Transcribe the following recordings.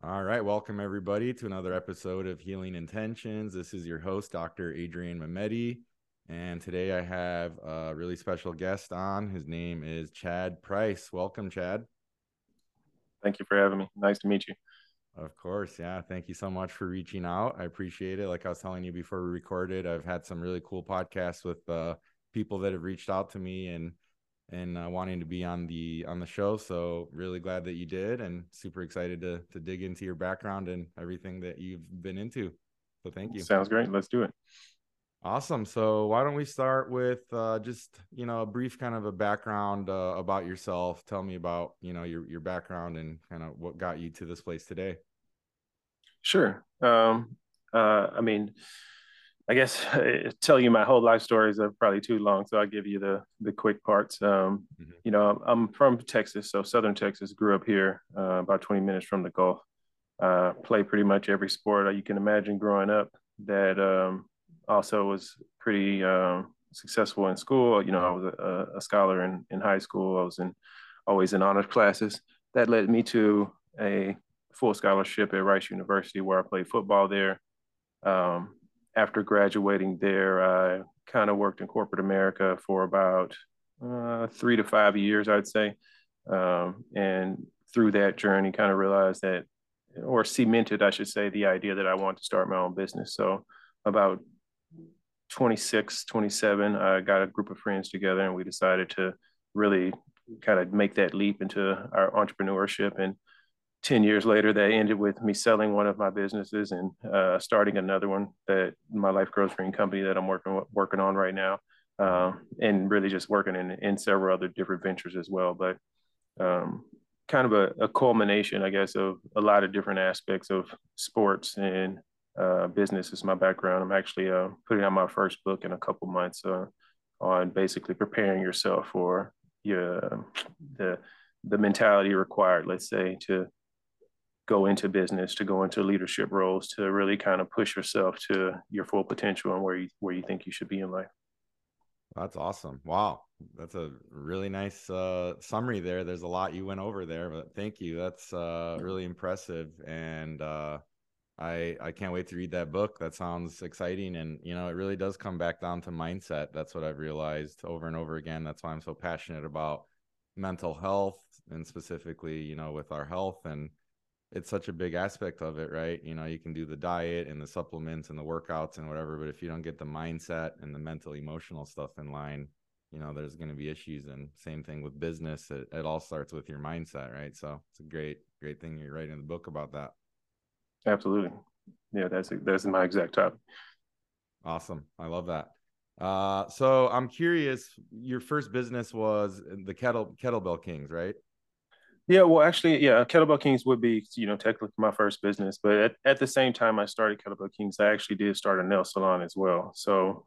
All right, welcome everybody to another episode of Healing Intentions. This is your host, Dr. Adrian Mehmeti, and today I have a really special guest on. His name is Chad Price. Welcome, Chad. Thank you for having me. Nice to meet you. Of course, yeah. Thank you so much for reaching out. I appreciate it. Like I was telling you before we recorded, I've had some really cool podcasts with people that have reached out to me and wanting to be on the show. So really glad that you did, and super excited to dig into your background and everything that you've been into. So thank you. Sounds great. Let's do it. Awesome. So why don't we start with just a brief kind of a background about yourself. Tell me about your background and kind of what got you to this place today. Sure. I mean, I guess tell you my whole life stories are probably too long, so I'll give you the quick parts. Mhm. I'm from Texas, so Southern Texas. Grew up here, about 20 minutes from the Gulf. Play pretty much every sport you can imagine growing up. That also was pretty successful in school. I was a scholar in high school. I was always in honors classes. That led me to a full scholarship at Rice University, where I played football there. Um, After graduating there, I kind of worked in corporate America for about 3 to 5 years, I'd say. And through that journey, kind of realized that, or cemented, I should say, the idea that I wanted to start my own business. So about 26, 27, I got a group of friends together and we decided to really kind of make that leap into our entrepreneurship. And 10 years later, that ended with me selling one of my businesses and starting another one, that my Life Grows Green company that I'm working on right now. And really just working in several other different ventures as well. But um, kind of a culmination, I guess, of a lot of different aspects of sports and business is my background. I'm actually putting out my first book in a couple months on basically preparing yourself for your the the mentality required, let's say, to go into business, to go into leadership roles, to really kind of push yourself to your full potential and where you think you should be in life. That's awesome. Wow. That's a really nice summary there. There's a lot you went over there, but thank you. That's really impressive. And I can't wait to read that book. That sounds exciting. And, it really does come back down to mindset. That's what I've realized over and over again. That's why I'm so passionate about mental health and specifically, with our health. And it's such a big aspect of it, right? You can do the diet and the supplements and the workouts and whatever, but if you don't get the mindset and the mental, emotional stuff in line, there's going to be issues. And same thing with business. It all starts with your mindset, right? So it's a great thing you're writing the book about that. Absolutely. Yeah, that's my exact topic. Awesome. I love that. So I'm curious, your first business was the Kettlebell Kings, right? Yeah, well, actually, yeah, Kettlebell Kings would be, technically my first business, but at the same time I started Kettlebell Kings, I actually did start a nail salon as well. So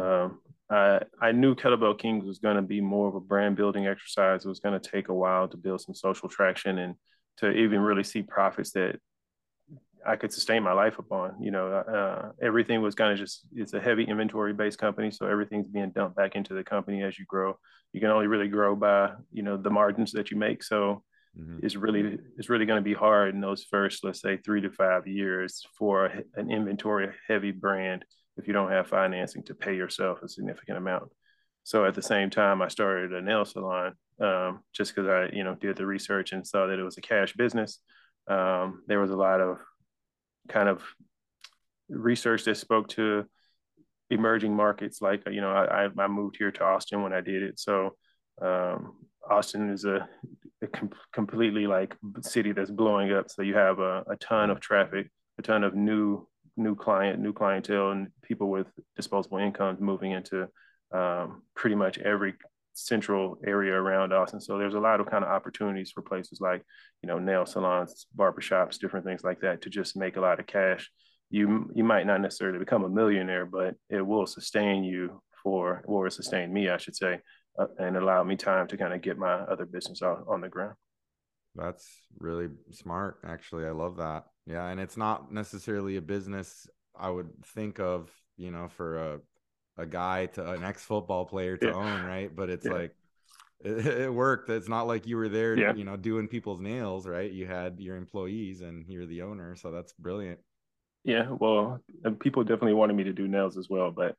I knew Kettlebell Kings was going to be more of a brand building exercise. It was going to take a while to build some social traction and to even really see profits that I could sustain my life upon. Everything was kind of it's a heavy inventory based company. So everything's being dumped back into the company as you grow. You can only really grow by, the margins that you make. So Mm-hmm. it's really going to be hard in those first, let's say, 3 to 5 years for an inventory heavy brand if you don't have financing to pay yourself a significant amount. So at the same time, I started a nail salon, just because I, did the research and saw that it was a cash business. There was a lot of kind of research that spoke to emerging markets. Like, I moved here to Austin when I did it. So Austin is a completely like city that's blowing up. So you have a ton Yeah. of traffic, a ton of new clientele, and people with disposable incomes moving into pretty much every central area around Austin. So there's a lot of kind of opportunities for places like, nail salons, barbershops, different things like that to just make a lot of cash. You might not necessarily become a millionaire, but it will sustain you or sustain me, I should say, and allow me time to kind of get my other business on the ground. That's really smart, actually. I love that. Yeah, and it's not necessarily a business I would think of, for a guy to an ex-football player to Yeah, own, right? But it's yeah, like it worked. It's not like you were there, Yeah. doing people's nails, right? You had your employees and you're the owner. So that's brilliant. Yeah, well, people definitely wanted me to do nails as well, but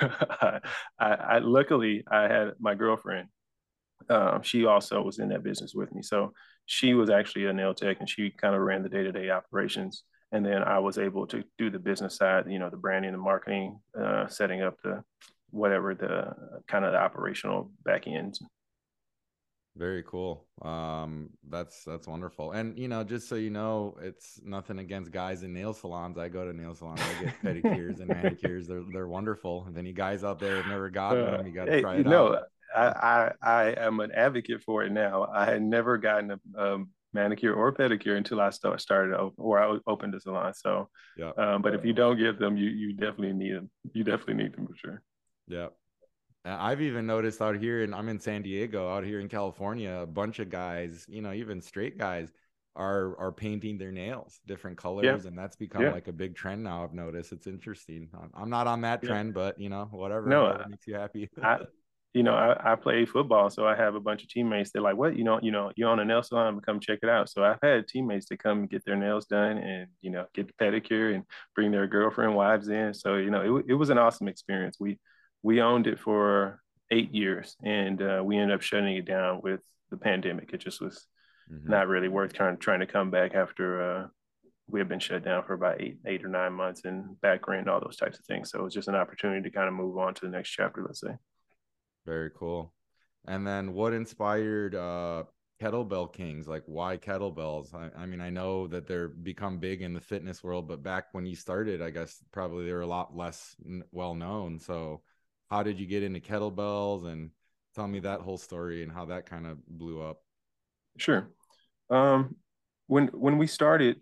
I luckily I had my girlfriend. She also was in that business with me, so she was actually a nail tech, and she kind of ran the day-to-day operations. And then I was able to do the business side, the branding, the marketing, setting up the whatever the kind of the operational back end. Very cool. That's wonderful. And just so you know, it's nothing against guys in nail salons. I go to nail salons. I get pedicures and manicures. They're wonderful. If any guys out there have never gotten them, you got to Hey, try it out. I am an advocate for it now. I had never gotten a manicure or pedicure until I started or I opened a salon. So, Yeah. but if you don't get them, you definitely need them. You definitely need them for sure. Yeah. I've even noticed out here, and I'm in San Diego, out here in California, a bunch of guys, even straight guys, are painting their nails different Yeah, colors, and that's become yeah, like a big trend now. I've noticed. It's interesting. I'm not on that yeah. trend, but whatever No, makes you happy. I I play football, so I have a bunch of teammates. They're like, "What? You're on a nail salon, come check it out." So I've had teammates that come get their nails done and get the pedicure and bring their girlfriend, wives in. So it was an awesome experience. We owned it for 8 years, and we ended up shutting it down with the pandemic. It just was Hmm. not really worth trying to come back after we had been shut down for about 8 or 9 months and back rent, all those types of things. So it was just an opportunity to kind of move on to the next chapter, let's say. Very cool. And then what inspired Kettlebell Kings? Like why kettlebells? I mean, I know that they're become big in the fitness world, but back when you started, I guess probably they were a lot less well known. So how did you get into kettlebells, and tell me that whole story and how that kind of blew up? Sure. Um, when we started,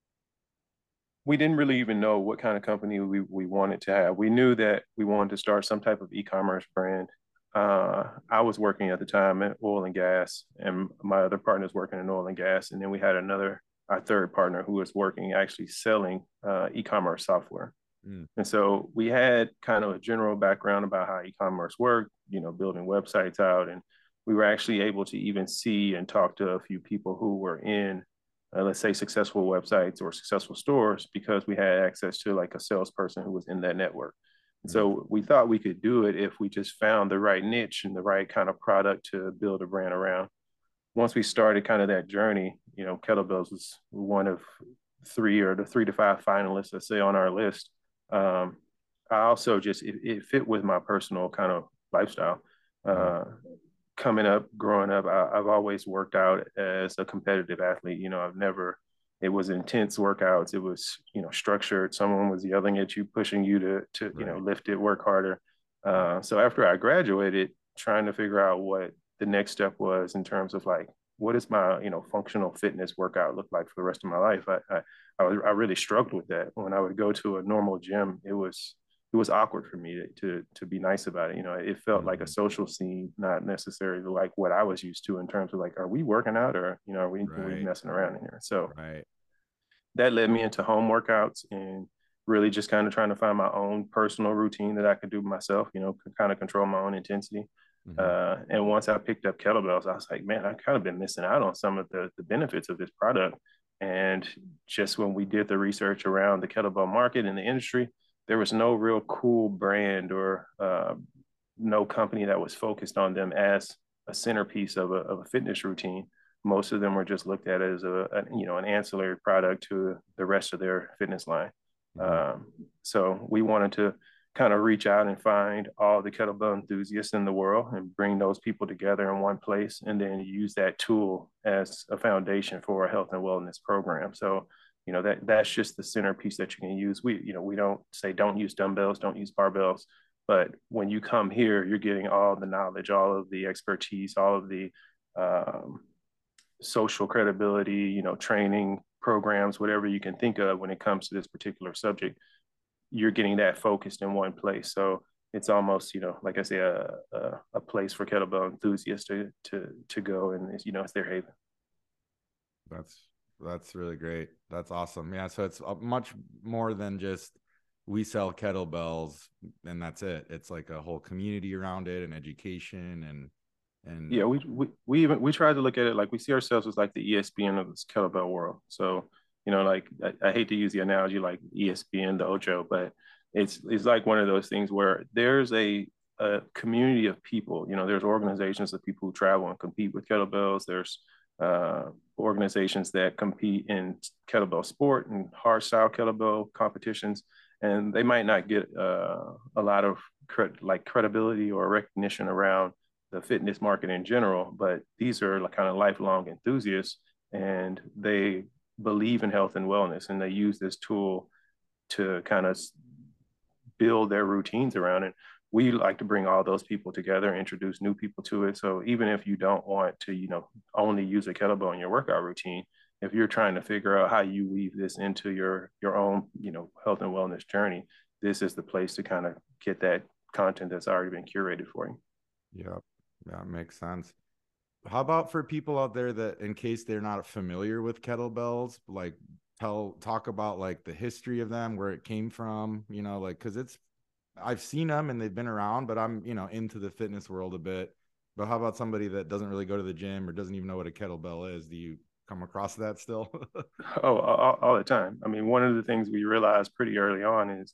we didn't really even know what kind of company we wanted to have. We knew that we wanted to start some type of e-commerce brand. I was working at the time in oil and gas, and my other partner's working in oil and gas, and then we had our third partner who was working actually selling e-commerce software. Mm, And so we had kind of a general background about how e-commerce worked, building websites out, and we were actually able to even see and talk to a few people who were in let's say successful websites or successful stores because we had access to like a salesperson who was in that network. And mm, so we thought we could do it if we just found the right niche and the right kind of product to build a brand around. Once we started kind of that journey, kettlebells was one of the 3 to 5 finalists, let's say, on our list. um, I also just it fit with my personal kind of lifestyle. mm. Coming up, growing up, I've always worked out as a competitive athlete. I've never. It was intense workouts. It was structured. Someone was yelling at you, pushing you to Right. lift it, work harder. Yeah. So after I graduated, trying to figure out what the next step was in terms of like what does my functional fitness workout look like for the rest of my life. I really struggled with that. When I would go to a normal gym, it was awkward for me to be nice about it. It felt like a Hmm. social scene, not necessarily like what I was used to in terms of like, are we working out or are we Right. messing around in here? So Right. that led me into home workouts and really just kind of trying to find my own personal routine that I could do myself. Kind of control my own intensity. Hmm. And once I picked up kettlebells, I was like, man, I kind of been missing out on some of the benefits of this product. And just when we did the research around the kettlebell market and the industry, there was no real cool brand or no company that was focused on them as a centerpiece of a fitness routine. Most of them were just looked at as an ancillary product to the rest of their fitness line. Hmm. Um, so we wanted to kind of reach out and find all the kettlebell enthusiasts in the world and bring those people together in one place and then use that tool as a foundation for a health and wellness program. So that's just the centerpiece that you can use. We don't say don't use dumbbells, don't use barbells, but when you come here, you're getting all the knowledge, all of the expertise, all of the um, social credibility, training programs, whatever you can think of when it comes to this particular subject. You're getting that focused in one place. So it's almost, like I say, a place for kettlebell enthusiasts to go, and it's their haven. That's that's really great. That's awesome. Yeah, so it's much more than just we sell kettlebells and that's it. It's like a whole community around it and education and And Yeah, we try to look at it like we see ourselves as like the ESPN of this kettlebell world. So, like I hate to use the analogy like ESPN, the Ocho, but it's like one of those things where there's a community of people. There's organizations of people who travel and compete with kettlebells. There's organizations that compete in kettlebell sport and hard style kettlebell competitions, and they might not get a lot of credibility or recognition around the fitness market in general, but these are like kind of lifelong enthusiasts, and they believe in health and wellness, and they use this tool to kind of build their routines around it. We like to bring all those people together, introduce new people to it. So even if you don't want to, only use a kettlebell in your workout routine, if you're trying to figure out how you weave this into your own, health and wellness journey, this is the place to kind of get that content that's already been curated for you. yeah, that makes sense. How about for people out there that, in case they're not familiar with kettlebells, like talk about like the history of them, where it came from, like, cause I've seen them and they've been around, but I'm, into the fitness world a bit. But how about somebody that doesn't really go to the gym or doesn't even know what a kettlebell is? Do you come across that still? Oh, all the time. I mean, one of the things we realized pretty early on is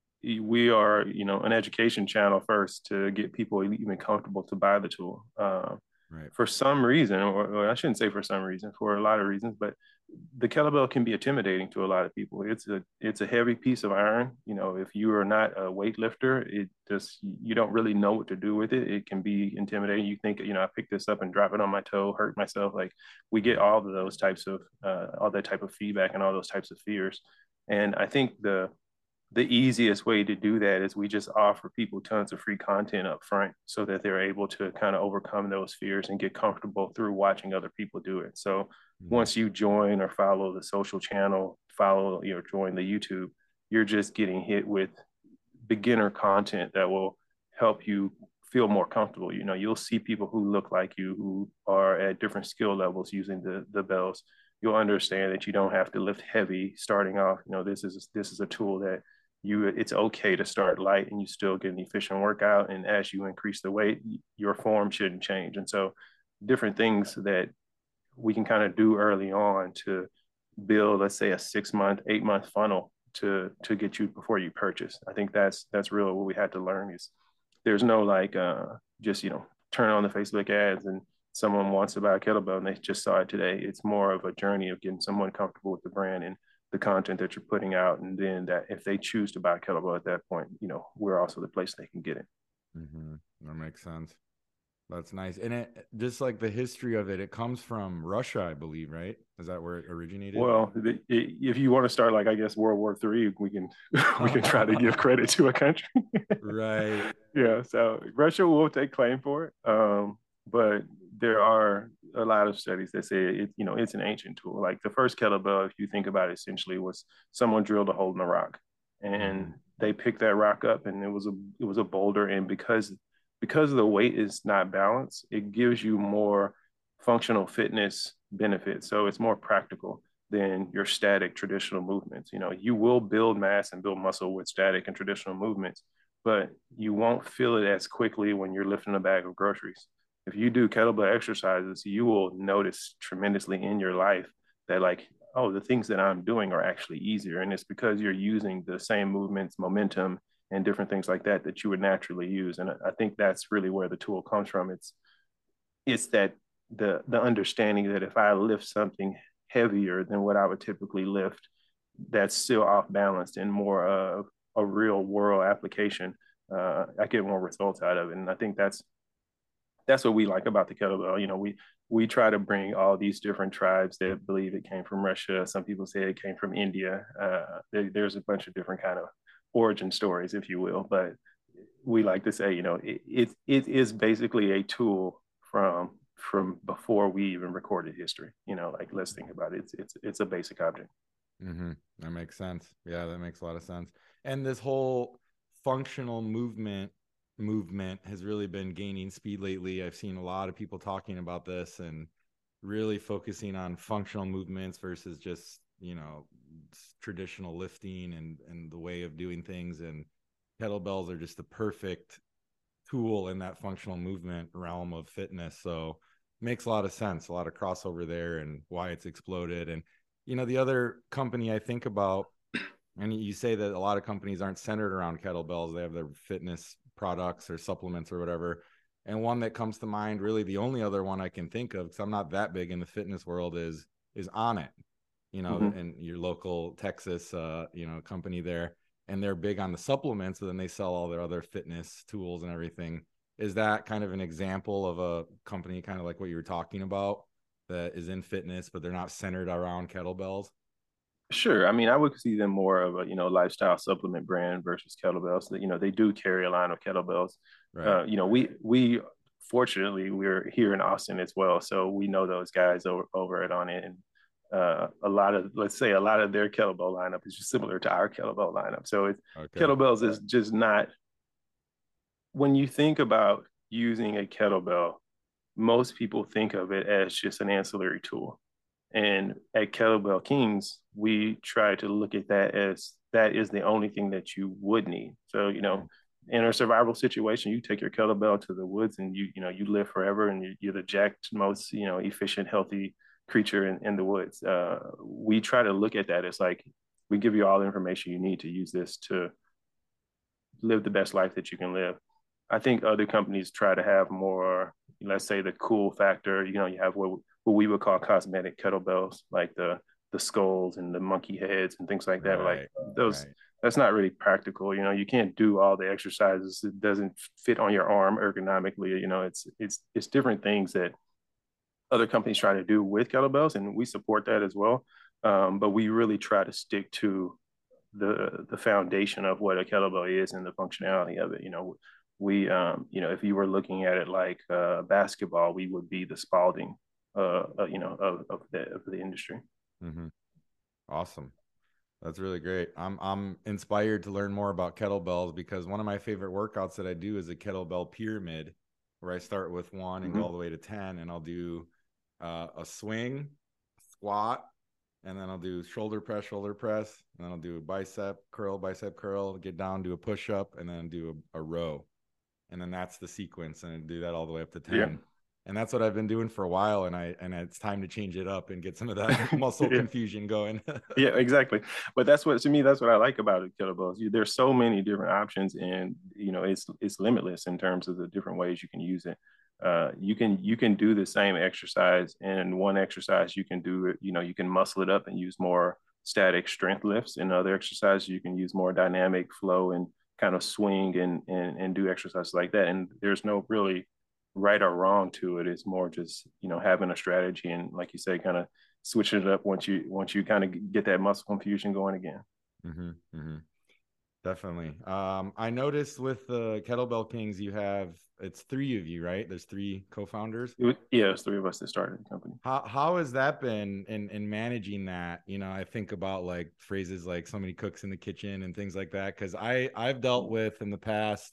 we are, an education channel first to get people even comfortable to buy the tool. Right. For some reason, or I shouldn't say for some reason, for a lot of reasons, but the kettlebell can be intimidating to a lot of people. It's a heavy piece of iron. If you are not a weightlifter, you don't really know what to do with it. It can be intimidating. You think, I pick this up and drop it on my toe, hurt myself. Like we get all of those types of all that type of feedback and all those types of fears. And I think the easiest way to do that is we just offer people tons of free content up front so that they're able to kind of overcome those fears and get comfortable through watching other people do it. So Mm-hmm. once you join or follow the social channel, join the YouTube, you're just getting hit with beginner content that will help you feel more comfortable. You'll see people who look like you who are at different skill levels using the bells. You'll understand that you don't have to lift heavy starting off. This is a tool that it's okay to start light and you still get an efficient workout. And as you increase the weight, your form shouldn't change. And so different things that we can kind of do early on to build, let's say, a 6 month, 8 month funnel to get you before you purchase. I think that's real what we had to learn is there's no like just turn on the Facebook ads and someone wants to buy a kettlebell and they just saw it today. It's more of a journey of getting someone comfortable with the brand and the content that you're putting out, and then that if they choose to buy a kettlebell at that point, we're also the place they can get it. Mm-hmm. That makes sense. That's nice. And it just like the history of it, it comes from Russia, I believe, right? Is that where it originated? Well, if you want to start like I guess World War III, we can we can try to give credit to a country. Right. Yeah, so Russia will take claim for it, but there are a lot of studies that say it's an ancient tool. Like the first kettlebell, if you think about it, essentially was someone drilled a hole in the rock, Mm-hmm. and they picked that rock up, and it was a boulder, and because the weight is not balanced, it gives you more functional fitness benefits. So it's more practical than your static traditional movements. You will build mass and build muscle with static and traditional movements, but you won't feel it as quickly when you're lifting a bag of groceries. If you do kettlebell exercises, you will notice tremendously in your life that like, oh, the things that I'm doing are actually easier. And it's because you're using the same movements, momentum, and different things like that you would naturally use. And I think that's really where the tool comes from. It's that the understanding that if I lift something heavier than what I would typically lift, that's still off balance and more of a real world application. I get more results out of it, and I think that's what we like about the kettlebell. We try to bring all these different tribes that believe it came from Russia. Some people say it came from India. There's a bunch of different kind of origin stories, if you will, but we like to say, it is basically a tool from before we even recorded history. Like let's think about it. It's a basic object. Mm-hmm. That makes sense. Yeah, that makes a lot of sense. And this whole functional movement has really been gaining speed lately. I've seen a lot of people talking about this and really focusing on functional movements versus just, traditional lifting and the way of doing things. And kettlebells are just the perfect tool in that functional movement realm of fitness. So makes a lot of sense, a lot of crossover there, and why it's exploded. And the other company I think about, and you say that a lot of companies aren't centered around kettlebells, they have their fitness products or supplements or whatever. And one that comes to mind, really the only other one I can think of, because I'm not that big in the fitness world, is Onnit, and your local Texas company there. And they're big on the supplements, but then they sell all their other fitness tools and everything. Is that kind of an example of a company kind of like what you were talking about that is in fitness, but they're not centered around kettlebells? Sure. I mean, I would see them more of a, lifestyle supplement brand versus kettlebells. They do carry a line of kettlebells. Right. We fortunately we're here in Austin as well, so we know those guys over at On It, and let's say a lot of their kettlebell lineup is just similar to our kettlebell lineup. So Okay. kettlebells is just not, when you think about using a kettlebell, most people think of it as just an ancillary tool. And at Kettlebell Kings, we try to look at that as that is the only thing that you would need. So, in a survival situation, you take your kettlebell to the woods and you live forever, and you're the jacked, most, efficient, healthy creature in the woods. We try to look at that as like, we give you all the information you need to use this to live the best life that you can live. I think other companies try to have more, let's say, the cool factor. You have what we would call cosmetic kettlebells, like the skulls and the monkey heads and things like that. Like Right. those, Right. that's not really practical. You can't do all the exercises. It doesn't fit on your arm ergonomically. It's different things that other companies try to do with kettlebells, and we support that as well. But we really try to stick to the foundation of what a kettlebell is and the functionality of it. If you were looking at it like basketball, we would be the Spalding, of the industry. Mm-hmm. Awesome. That's really great. I'm inspired to learn more about kettlebells, because one of my favorite workouts that I do is a kettlebell pyramid, where I start with one and go all the way to 10, and I'll do a swing, squat, and then I'll do shoulder press, and then I'll do a bicep curl, get down, do a push up, and then do a row. And then that's the sequence, and I do that all the way up to 10. Yeah. And that's what I've been doing for a while, and it's time to change it up and get some of that muscle Yeah. confusion going. Yeah, exactly. But that's what I like about it, kettlebells. There's so many different options, and it's limitless in terms of the different ways you can use it. You can do the same exercise, and one exercise you can do it. You can muscle it up and use more static strength lifts. In other exercises, you can use more dynamic flow and kind of swing and do exercises like that. And there's no really right or wrong to it. It's more just having a strategy, and like you say, kind of switching it up once you kind of get that muscle confusion going again. Mm-hmm, mm-hmm. Definitely. I noticed with the Kettlebell Kings, it's three of you, right? There's three co-founders. Yeah, it's three of us that started the company. How has that been in managing that? I think about like phrases like so many cooks in the kitchen and things like that, because I've dealt with in the past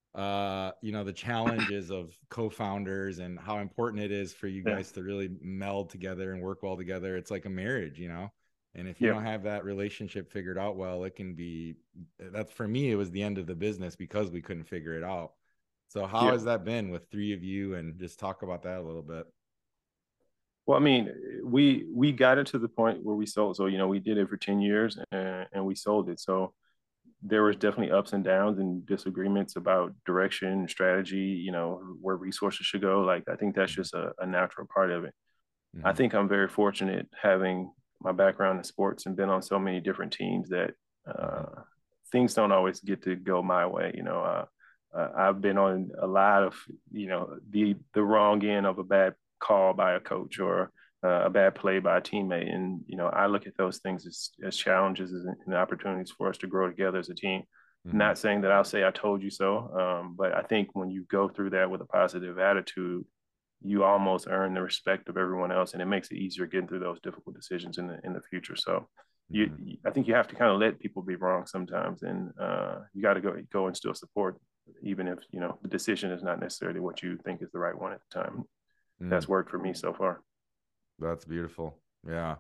the challenges of co-founders and how important it is for you Yeah. guys to really meld together and work well together. It's like a marriage. And if you Yeah. don't have that relationship figured out well, it can be, that's, for me, it was the end of the business because we couldn't figure it out. So how Yeah. has that been with three of you, and just talk about that a little bit? Well, I mean, we got it to the point where we sold. So, we did it for 10 years, and we sold it. So there was definitely ups and downs and disagreements about direction, strategy, where resources should go. Like, I think that's just a natural part of it. I Mm-hmm. think I'm very fortunate having my background in sports and been on so many different teams that Mm-hmm. things don't always get to go my way. I've been on a lot of the wrong end of a bad call by a coach, or a bad play by a teammate, and I look at those things as challenges and opportunities for us to grow together as a team. Mm-hmm. Not saying that I'll say I told you so, but I think when you go through that with a positive attitude, you almost earn the respect of everyone else, and it makes it easier getting through those difficult decisions in the future. So, Mm-hmm. I think you have to kind of let people be wrong sometimes, and you got to go and still support, even if the decision is not necessarily what you think is the right one at the time. Mm. That's worked for me so far. That's beautiful. Yeah,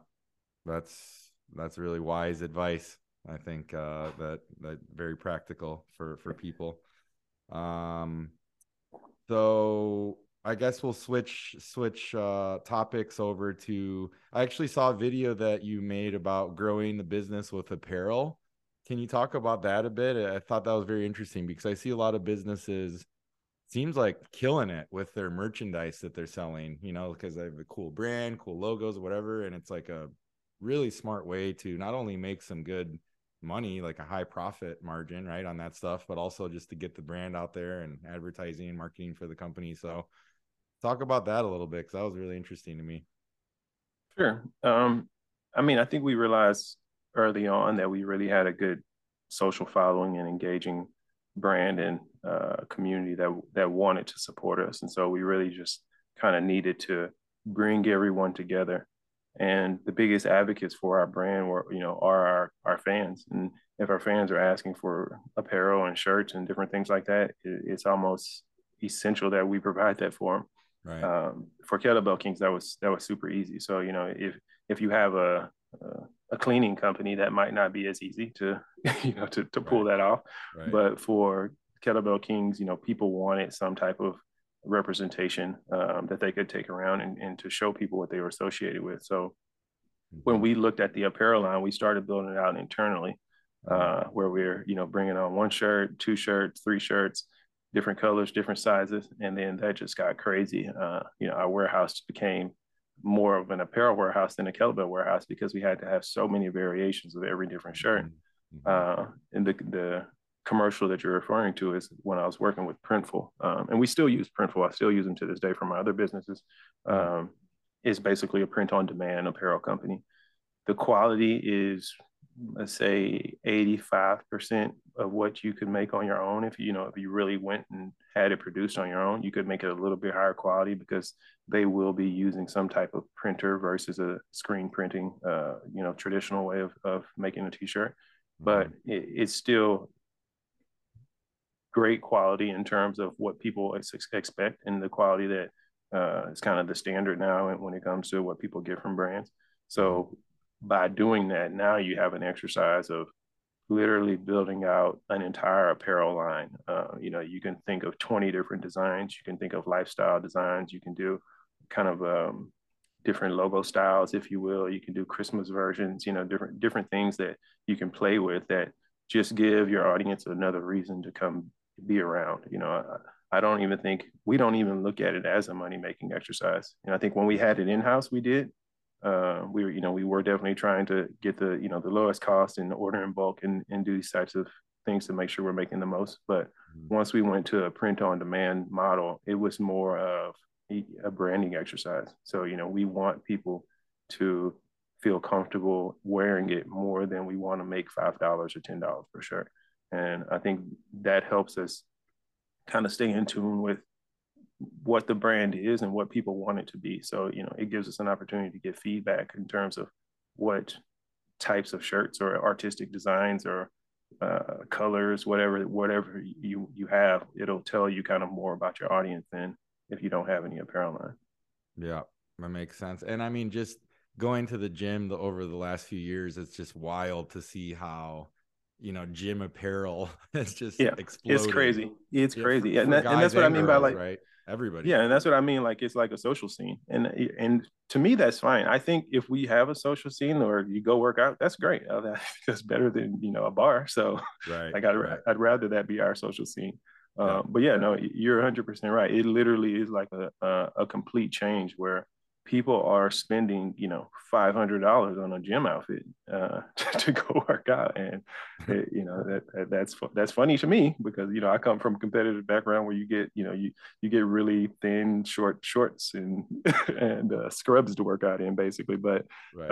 that's really wise advice. I think that very practical for people. Um, So I guess we'll switch topics over to. I actually saw a video that you made about growing the business with apparel. Can you talk about that a bit? I thought that was very interesting because I see a lot of businesses seems like killing it with their merchandise that they're selling, because they have a cool brand, cool logos, whatever. And it's like a really smart way to not only make some good money, like a high profit margin, right, on that stuff, but also just to get the brand out there and advertising and marketing for the company. So talk about that a little bit because that was really interesting to me. Sure. I mean, I think we realized early on that we really had a good social following and engaging brand and community that wanted to support us, and so we really just kind of needed to bring everyone together. And the biggest advocates for our brand are our fans. And if our fans are asking for apparel and shirts and different things like that, it's almost essential that we provide that for them. Right. For Kettlebell Kings, that was super easy. So if you have a cleaning company, that might not be as easy to to pull Right. that off. Right. But for Kettlebell Kings, people wanted some type of representation that they could take around and to show people what they were associated with. So when we looked at the apparel line, we started building it out internally, where we're bringing on one shirt, two shirts, three shirts, different colors, different sizes, and then that just got crazy. Our warehouse became more of an apparel warehouse than a kettlebell warehouse because we had to have so many variations of every different shirt. And the commercial that you're referring to is when I was working with Printful, and we still use Printful. I still use them to this day for my other businesses. Is basically a print-on-demand apparel company. The quality is, let's say, 85% of what you could make on your own. If you really went and had it produced on your own, you could make it a little bit higher quality because they will be using some type of printer versus a screen printing, traditional way of making a t-shirt. But it's still great quality in terms of what people expect and the quality that is kind of the standard now when it comes to what people get from brands. So by doing that, now you have an exercise of literally building out an entire apparel line. You can think of 20 different designs. You can think of lifestyle designs. You can do kind of different logo styles, if you will. You can do Christmas versions, different things that you can play with that just give your audience another reason to come be around. I don't even think we don't even look at it as a money making exercise. And I think when we had it in house, we did. We were definitely trying to get the lowest cost and order in bulk and do these types of things to make sure we're making the most. But once we went to a print on demand model, it was more of a branding exercise. So we want people to feel comfortable wearing it more than we want to make $5 or $10 per shirt. And I think that helps us kind of stay in tune with what the brand is and what people want it to be. So, it gives us an opportunity to get feedback in terms of what types of shirts or artistic designs or colors, whatever you have, it'll tell you kind of more about your audience than if you don't have any apparel line. Yeah, that makes sense. And I mean, just going to the gym over the last few years, it's just wild to see how gym apparel has just exploded. It's crazy. It's crazy. For And that's what I mean girls, by like, right? Everybody. Yeah, and that's what I mean. Like it's like a social scene, and to me that's fine. I think if we have a social scene or you go work out, that's great. That's better than a bar. So, right, like right. I'd rather that be our social scene. But yeah, no, you're 100% right. It literally is like a complete change where people are spending $500 on a gym outfit to go work out, and that's funny to me because I come from a competitive background where you get you get really thin short shorts and and scrubs to work out in basically. But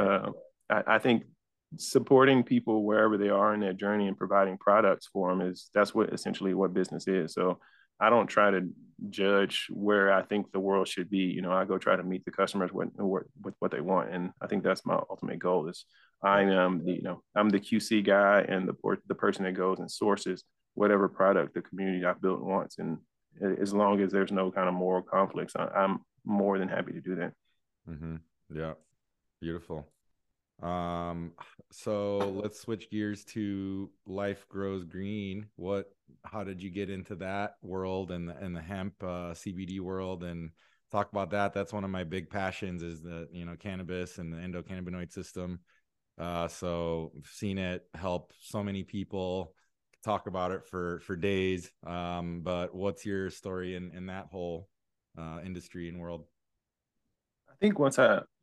I think supporting people wherever they are in their journey and providing products for them that's what essentially what business is. So I don't try to judge where I think the world should be. I go try to meet the customers with what they want, and I think that's my ultimate goal. Is I am I'm the QC guy and the person that goes and sources whatever product the community I've built wants, and as long as there's no kind of moral conflicts, I'm more than happy to do that. Yeah, beautiful. Um, so let's switch gears to Life Grows Green. How did you get into that world and the hemp CBD world, and talk about that? That's one of my big passions is the, cannabis and the endocannabinoid system. So I've seen it help so many people, talk about it for days. But what's your story in that whole industry and world? I think once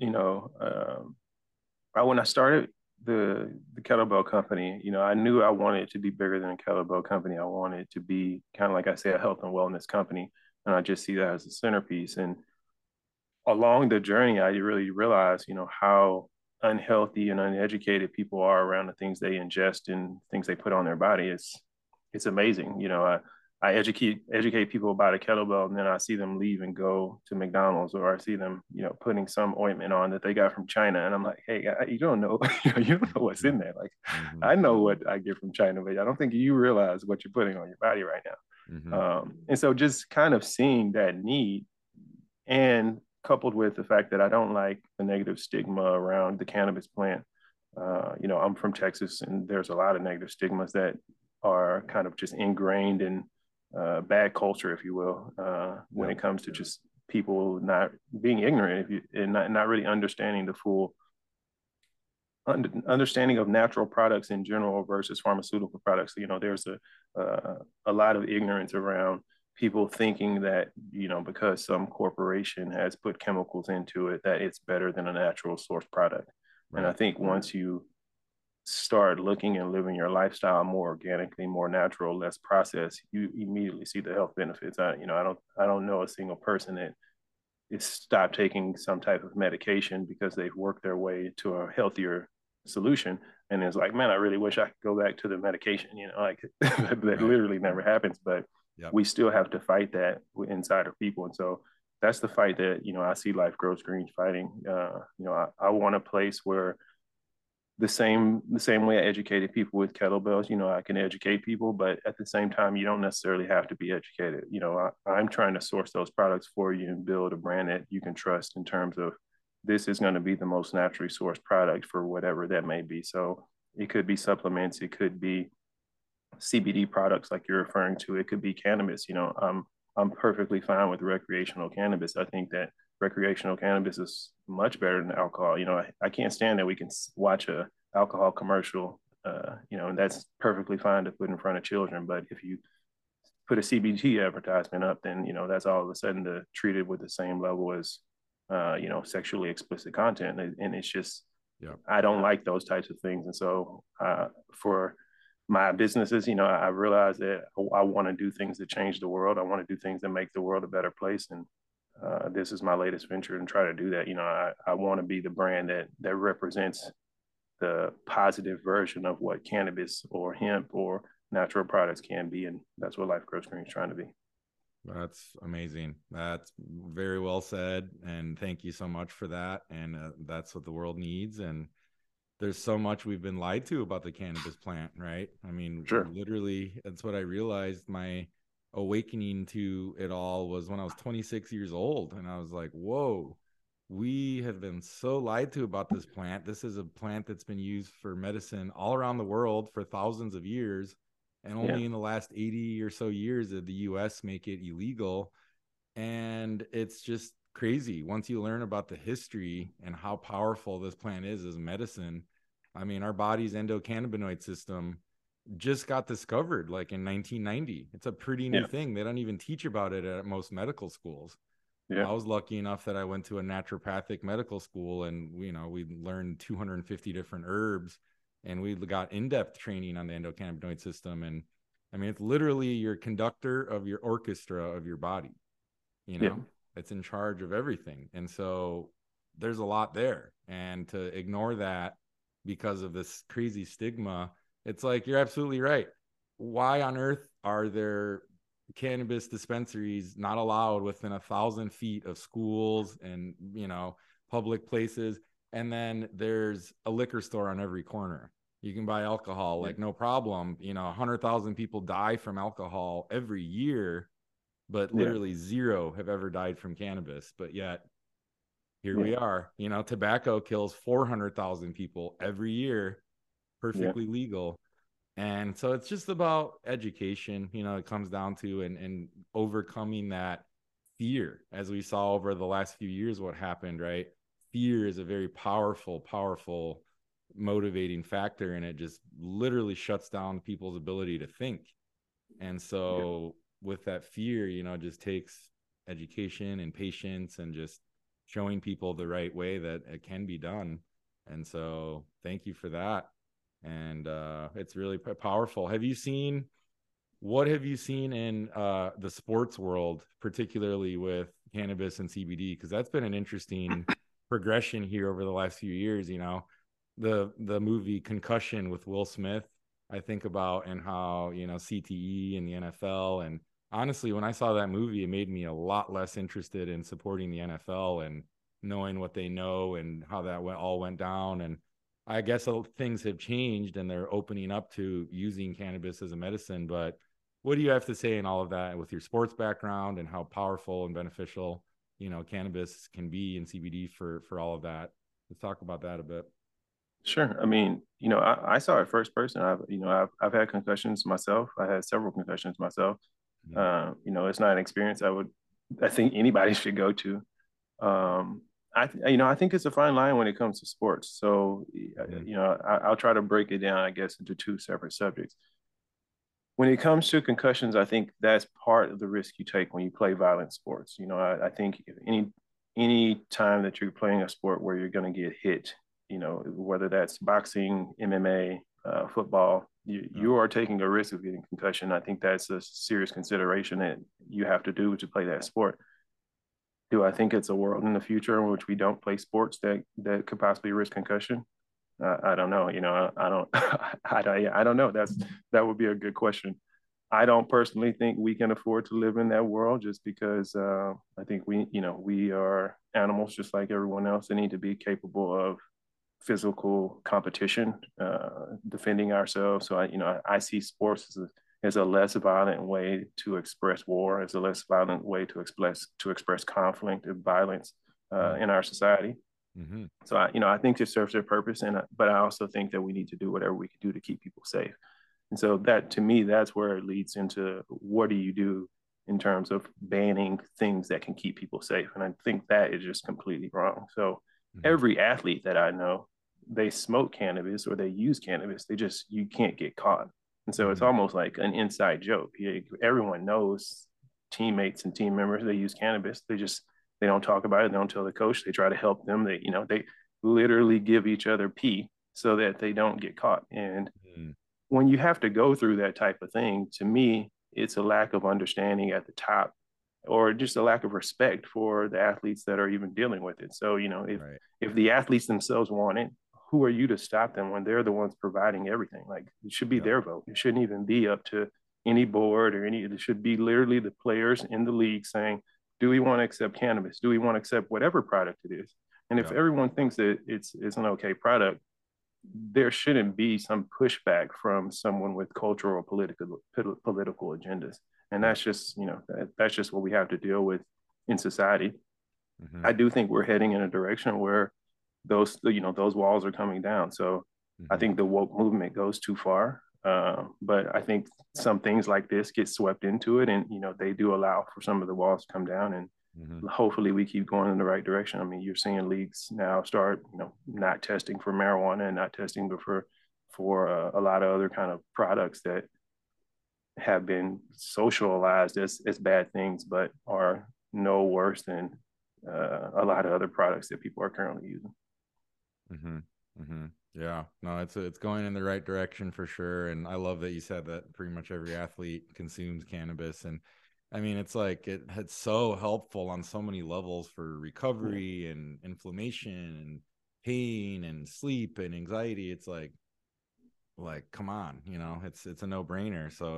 when I started the kettlebell company, I knew I wanted it to be bigger than a kettlebell company. I wanted it to be kind of like I say, a health and wellness company, and I just see that as a centerpiece. And along the journey, I really realized, how unhealthy and uneducated people are around the things they ingest and things they put on their body. It's amazing. I educate people about a kettlebell, and then I see them leave and go to McDonald's, or I see them, putting some ointment on that they got from China, and I'm like, hey, you don't know, you don't know what's in there. Like, Mm-hmm. I know what I get from China, but I don't think you realize what you're putting on your body right now. Mm-hmm. And so just kind of seeing that need, and coupled with the fact that I don't like the negative stigma around the cannabis plant. I'm from Texas, and there's a lot of negative stigmas that are kind of just ingrained in bad culture, if you will, when Yep. it comes to just people not being ignorant, and not really understanding the full understanding of natural products in general versus pharmaceutical products. There's a lot of ignorance around people thinking that, because some corporation has put chemicals into it, that it's better than a natural source product. And I Right. think once you start looking and living your lifestyle more organically, more natural, less processed, you immediately see the health benefits. I don't know a single person that is stopped taking some type of medication because they've worked their way to a healthier solution, and it's like, man, I really wish I could go back to the medication, like that Right. literally never happens. But Yep. we still have to fight that inside of people. And so that's the fight that, I see Life Grows Green fighting. I want a place where the same way I educated people with kettlebells, I can educate people, but at the same time, you don't necessarily have to be educated. I'm trying to source those products for you and build a brand that you can trust in terms of, this is going to be the most naturally sourced product for whatever that may be. So it could be supplements, it could be CBD products like you're referring to, it could be cannabis. I'm perfectly fine with recreational cannabis. I think that recreational cannabis is much better than alcohol. I can't stand that we can watch a alcohol commercial, and that's perfectly fine to put in front of children. But if you put a CBD advertisement up, then, that's all of a sudden treated with the same level as, sexually explicit content. And it's just, Yep. I don't like those types of things. And so, for my businesses, I realize that I want to do things that change the world. I want to do things that make the world a better place. And this is my latest venture and try to do that. I want to be the brand that represents the positive version of what cannabis or hemp or natural products can be. And that's what Life Grows Green is trying to be. That's amazing. That's very well said. And thank you so much for that. And that's what the world needs. And there's so much we've been lied to about the cannabis plant, right? I mean, Sure. literally, that's what I realized. My awakening to it all was when I was 26 years old. And I was like, whoa, we have been so lied to about this plant. This is a plant that's been used for medicine all around the world for thousands of years. And Yeah. only in the last 80 or so years did the US make it illegal. And it's just crazy once you learn about the history and how powerful this plant is as medicine. I mean, our body's endocannabinoid system just got discovered like in 1990. It's a pretty new Yeah. thing. They don't even teach about it at most medical schools. Yeah. I was lucky enough that I went to a naturopathic medical school, and we learned 250 different herbs, and we got in-depth training on the endocannabinoid system. And I mean, it's literally your conductor of your orchestra of your body, you Yeah. know, it's in charge of everything. And so there's a lot there. And to ignore that because of this crazy stigma, it's like, you're absolutely right. Why on earth are there cannabis dispensaries not allowed within 1,000 feet of schools and, public places? And then there's a liquor store on every corner. You can buy alcohol, Yeah. like no problem. 100,000 people die from alcohol every year, but Yeah. literally zero have ever died from cannabis. But yet, here Yeah. we are. You know, tobacco kills 400,000 people every year, Yeah. perfectly legal. And so it's just about education, you know, it comes down to and overcoming that fear, as we saw over the last few years, what happened, right? Fear is a very powerful motivating factor, and it just literally shuts down people's ability to think. And Yeah. so with that fear, you know, it just takes education and patience and just showing people the right way that it can be done. And so thank you for that. And it's really powerful. What have you seen in the sports world, particularly with cannabis and CBD? Because that's been an interesting progression here over the last few years. You know, the movie Concussion with Will Smith, I think about, and how, you know, CTE and the NFL. And honestly, when I saw that movie, it made me a lot less interested in supporting the NFL and knowing what they know and how that all went down. And I guess things have changed and they're opening up to using cannabis as a medicine. But what do you have to say in all of that with your sports background and how powerful and beneficial, you know, cannabis can be and CBD for all of that? Let's talk about that a bit. Sure. I mean, you know, I saw it first person. I've had concussions myself. I had several concussions myself. Mm-hmm. You know, it's not an experience I think anybody should go to. I think it's a fine line when it comes to sports. So, Mm-hmm. you know, I'll try to break it down, I guess, into two separate subjects. When it comes to concussions, I think that's part of the risk you take when you play violent sports. You know, I think any time that you're playing a sport where you're going to get hit, you know, whether that's boxing, MMA, football, Yeah. you are taking a risk of getting concussion. I think that's a serious consideration that you have to do to play that sport. Do I think it's a world in the future in which we don't play sports that could possibly risk concussion? I don't know. You know, I don't. I don't know. That would be a good question. I don't personally think we can afford to live in that world just because I think we are animals just like everyone else. They need to be capable of physical competition, defending ourselves. So I see sports as a less violent way to express war, as a less violent way to express conflict and violence in our society. Mm-hmm. So I think it serves their purpose, but I also think that we need to do whatever we can do to keep people safe. And so that to me, that's where it leads into what do you do in terms of banning things that can keep people safe? And I think that is just completely wrong. So Mm-hmm. every athlete that I know, they smoke cannabis or they use cannabis. You can't get caught. And so it's Mm-hmm. almost like an inside joke. Everyone knows teammates and team members, they use cannabis. They don't talk about it. They don't tell the coach. They try to help them. They literally give each other pee so that they don't get caught. And Mm-hmm. when you have to go through that type of thing, to me, it's a lack of understanding at the top or just a lack of respect for the athletes that are even dealing with it. So, you know, Right. if the athletes themselves want it, who are you to stop them when they're the ones providing everything? Like it should be Yep. their vote. It shouldn't even be up to any board or it should be literally the players in the league saying, do we want to accept cannabis? Do we want to accept whatever product it is? And if Yep. everyone thinks that it's an okay product, there shouldn't be some pushback from someone with cultural or political agendas. And Yep. that's just, that's just what we have to deal with in society. Mm-hmm. I do think we're heading in a direction where those walls are coming down. So I Mm-hmm. think the woke movement goes too far. But I think some things like this get swept into it, and they do allow for some of the walls to come down, and Mm-hmm. hopefully we keep going in the right direction. I mean, you're seeing leagues now start, not testing for marijuana and not testing, but for a lot of other kind of products that have been socialized as bad things, but are no worse than a lot of other products that people are currently using. Mm-hmm. Mm-hmm. Yeah, no, it's going in the right direction for sure. And I love that you said that pretty much every athlete consumes cannabis. And I mean, it's so helpful on so many levels for Yeah. recovery and inflammation and pain and sleep and anxiety. It's like come on, it's a no-brainer. So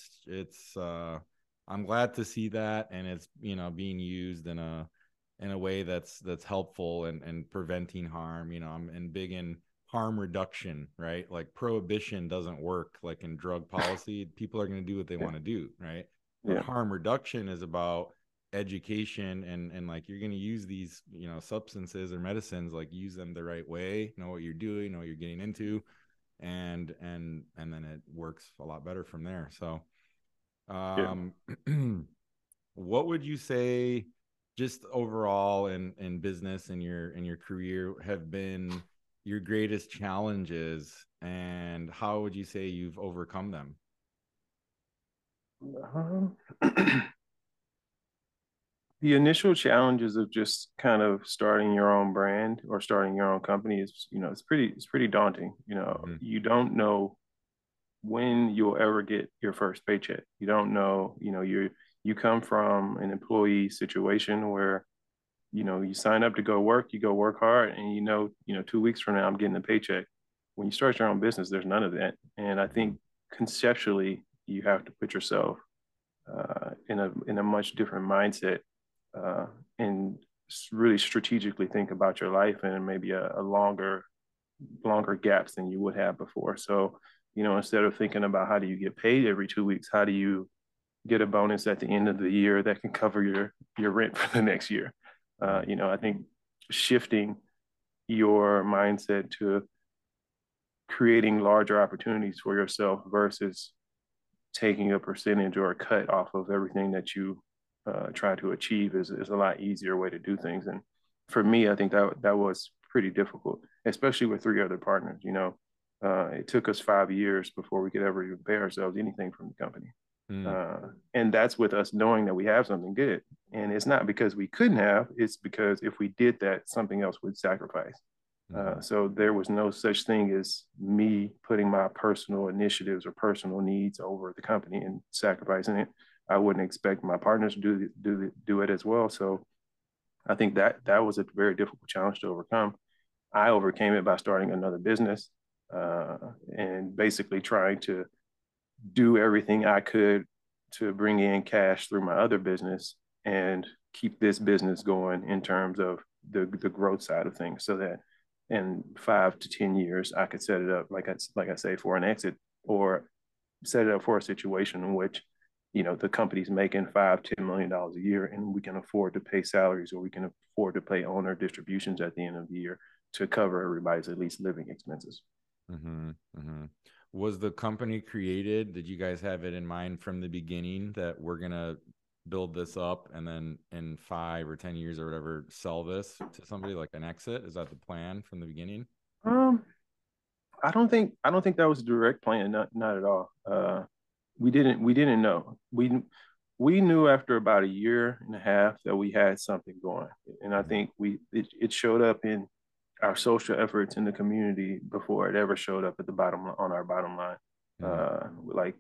it's I'm glad to see that, and it's being used in a way that's helpful and preventing harm. I'm big in harm reduction, right? Like prohibition doesn't work. Like in drug policy, people are going to do what they Yeah. want to do, right? But Yeah. harm reduction is about education and like you're going to use these, you know, substances or medicines, like use them the right way, know what you're doing, know what you're getting into, and then it works a lot better from there. So Yeah. um what would you say just overall in business and your career have been your greatest challenges, and how would you say you've overcome them? Um, the initial challenges of just kind of starting your own brand or starting your own company is, it's pretty daunting. Mm-hmm. You don't know when you'll ever get your first paycheck. You don't know, you come from an employee situation where, you sign up to go work, you go work hard, and 2 weeks from now I'm getting a paycheck. When you start your own business, there's none of that. And I Mm-hmm. think conceptually you have to put yourself in a much different mindset, uh, and really strategically think about your life and maybe a longer gaps than you would have before. So, instead of thinking about how do you get paid every 2 weeks, how do you get a bonus at the end of the year that can cover your rent for the next year? I think shifting your mindset to creating larger opportunities for yourself versus taking a percentage or a cut off of everything that you try to achieve is a lot easier way to do things. And for me, I think that was pretty difficult, especially with three other partners. It took us 5 years before we could ever even pay ourselves anything from the company. Mm-hmm. And that's with us knowing that we have something good. And it's not because we couldn't have, it's because if we did that, something else would sacrifice. Mm-hmm. So there was no such thing as me putting my personal initiatives or personal needs over the company and sacrificing it. I wouldn't expect my partners to do it as well. So I think that was a very difficult challenge to overcome. I overcame it by starting another business, uh, and basically trying to do everything I could to bring in cash through my other business and keep this business going in terms of the growth side of things, so that in 5 to 10 years I could set it up like I say for an exit, or set it up for a situation in which the company's making $5-10 million a year and we can afford to pay salaries, or we can afford to pay owner distributions at the end of the year to cover everybody's at least living expenses. Mm-hmm. Mm-hmm. Was the company created? Did you guys have it in mind from the beginning that we're gonna build this up and then in 5 or 10 years or whatever, sell this to somebody like an exit? Is that the plan from the beginning? um I don't think that was a direct plan. Not at all. We didn't know. We knew after about a year and a half that we had something going, and I Mm-hmm. think it showed up in our social efforts in the community before it ever showed up at the bottom on our bottom line. Mm-hmm. Like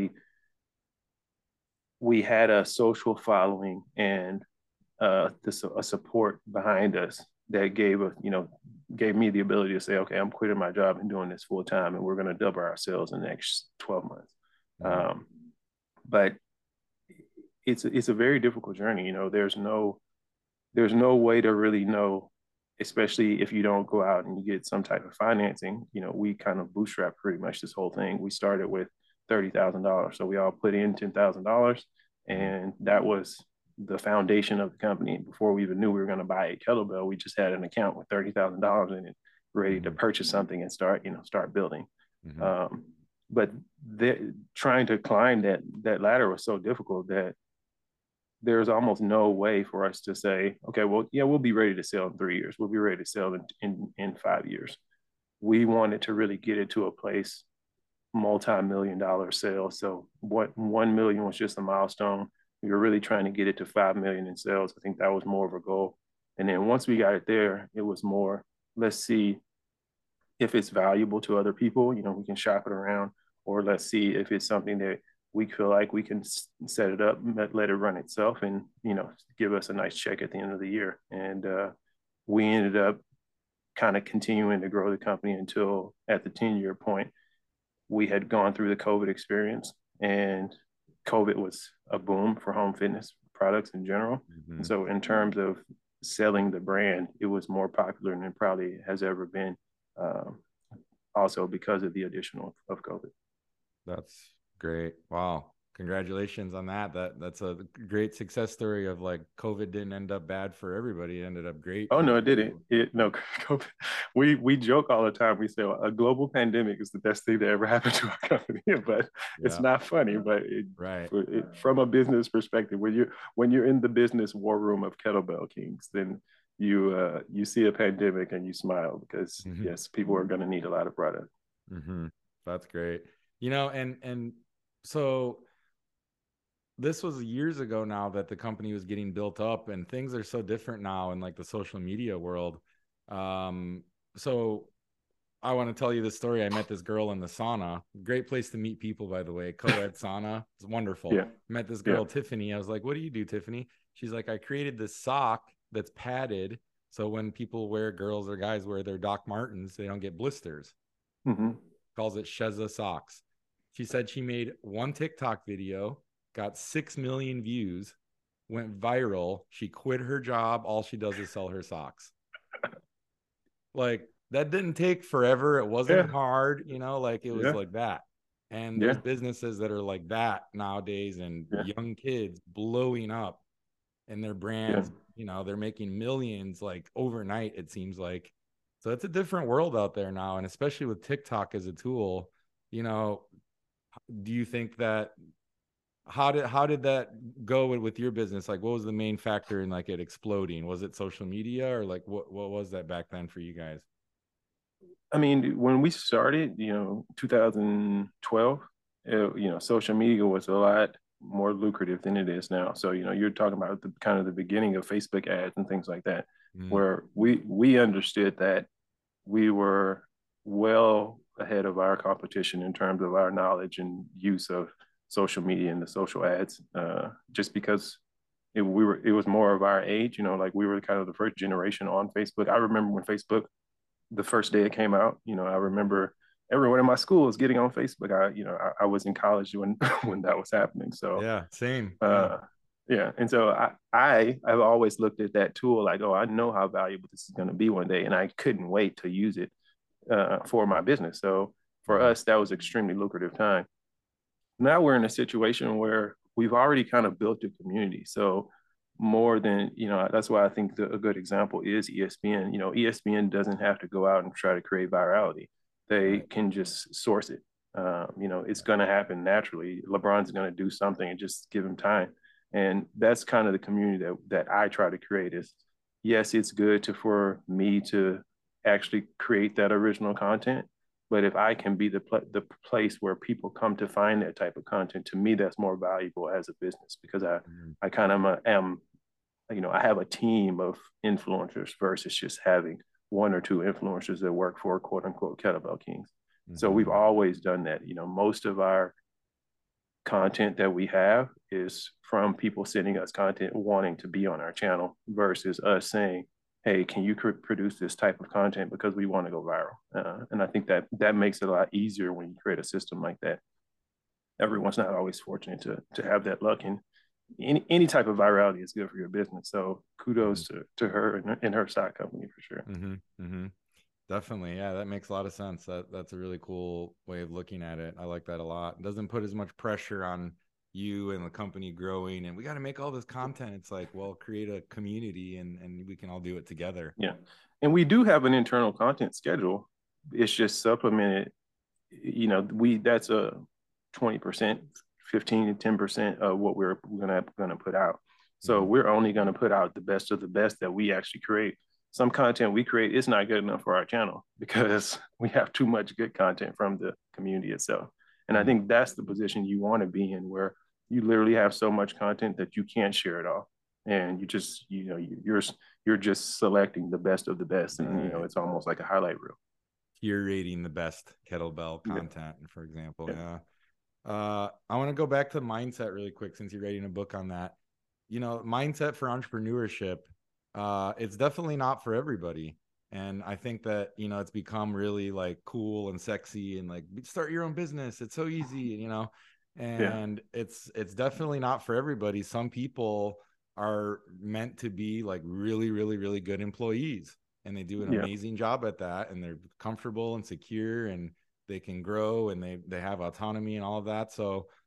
we had a social following and a support behind us that gave me the ability to say, okay, I'm quitting my job and doing this full time, and we're going to double our sales in the next 12 months. Mm-hmm. Um, but it's a very difficult journey. There's no way to really know, especially if you don't go out and you get some type of financing. We kind of bootstrap pretty much this whole thing. We started with $30,000, so we all put in $10,000, Mm-hmm. and that was the foundation of the company. Before we even knew we were going to buy a kettlebell, we just had an account with $30,000 in it, ready to Mm-hmm. purchase something and start building. Mm-hmm. Um, but trying to climb that ladder was so difficult that there's almost no way for us to say, okay, well, yeah, we'll be ready to sell in 3 years. We'll be ready to sell in 5 years. We wanted to really get it to a place, multi-million-dollar sales. So what 1 million was just a milestone. We were really trying to get it to 5 million in sales. I think that was more of a goal. And then once we got it there, it was more, let's see if it's valuable to other people, we can shop it around, or let's see if it's something that we feel like we can set it up, let it run itself, and give us a nice check at the end of the year. And we ended up kind of continuing to grow the company until at the 10-year point, we had gone through the COVID experience, and COVID was a boom for home fitness products in general. Mm-hmm. And so in terms of selling the brand, it was more popular than it probably has ever been, um, also because of the addition of COVID. That's great. Wow. Congratulations on that. That's a great success story of like COVID didn't end up bad for everybody. It ended up great Oh for no, you. it didn't. It no. We joke all the time. We say a global pandemic is the best thing that ever happened to our company, but it's Yeah. not funny. But Right. from a business perspective, when you're in the business war room of Kettlebell Kings, then you see a pandemic and you smile because Mm-hmm. yes, people are going to need a lot of product. Mm-hmm. That's great. And so this was years ago now that the company was getting built up, and things are so different now in like the social media world. So I want to tell you the story. I met this girl in the sauna. Great place to meet people, by the way. Co-ed sauna. It's wonderful. Yeah, Met this yeah. girl, Tiffany. I was like, what do you do, Tiffany? She's like, I created this sock that's padded. So when people wear, girls or guys wear their Doc Martens, they don't get blisters. Mm-hmm. Calls it Sheza socks. She said she made one TikTok video, got 6 million views, went viral. She quit her job. All she does is sell her socks. Like, that didn't take forever. It Yeah, wasn't hard, like it was yeah, like that. And there's yeah, businesses that are like that nowadays, and yeah, young kids blowing up, and their yeah. brands, they're making millions like overnight, it seems like. So it's a different world out there now. And especially with TikTok as a tool, you know, do you think that how did that go with your business? Like, what was the main factor in like it exploding? Was it social media, or like what was that back then for you guys? I mean, when we started, 2012, social media was a lot more lucrative than it is now. So, you're talking about the kind of the beginning of Facebook ads and things like that, Mm, where we understood that we were well ahead of our competition in terms of our knowledge and use of social media and the social ads, just because it was more of our age, like we were kind of the first generation on Facebook. I remember when Facebook the first day it came out. I remember everyone in my school was getting on Facebook. I was in college when when that was happening. So yeah, same. Yeah. uh, yeah, and so I've always looked at that tool like, oh, I know how valuable this is going to be one day, and I couldn't wait to use it for my business. So for Mhm. us, that was extremely lucrative time. Now we're in a situation where we've already kind of built a community. So more than, that's why I think a good example is ESPN. ESPN doesn't have to go out and try to create virality. They Right. can just source it. It's going to happen naturally. LeBron's going to do something and just give him time. And that's kind of the community that I try to create is, yes, it's good for me to actually create that original content, but if I can be the place where people come to find that type of content, to me, that's more valuable as a business because Mhm. I kind of am, I have a team of influencers versus just having one or two influencers that work for quote unquote Kettlebell Kings. So we've Mhm. always done that. Most of our content that we have is from people sending us content wanting to be on our channel versus us saying, hey, can you produce this type of content because we want to go viral? And I think that makes it a lot easier when you create a system like that. Everyone's not always fortunate to have that luck, and any type of virality is good for your business. So Mhm. kudos to her and her stock company for sure. Mhm. Mhm. Definitely. Yeah, that makes a lot of sense. That's a really cool way of looking at it. I like that a lot. It doesn't put as much pressure on you and the company growing, and we got to make all this content. It's like, well, create a community, and we can all do it together. Yeah, and we do have an internal content schedule. It's just supplemented. We that's a 20%, 15 to 10% of what we're gonna put out. So Mhm. we're only gonna put out the best of the best that we actually create. Some content we create is not good enough for our channel because we have too much good content from the community itself. And I Mhm. think that's the position you want to be in, where you literally have so much content that you can't share it all, and you just you're just selecting the best of the best, and Right. it's almost like a highlight reel. Curating the best kettlebell Yeah, content, for example. yeah, Yeah. I want to go back to mindset really quick since you're writing a book on that. Mindset for entrepreneurship. It's definitely not for everybody. And I think that, it's become really like cool and sexy and like start your own business. It's so easy. yeah, And it's definitely not for everybody. Some people are meant to be like really, really, really good employees, and they do an yeah. amazing job at that, and they're comfortable and secure, and they can grow, and they have autonomy and all of that. So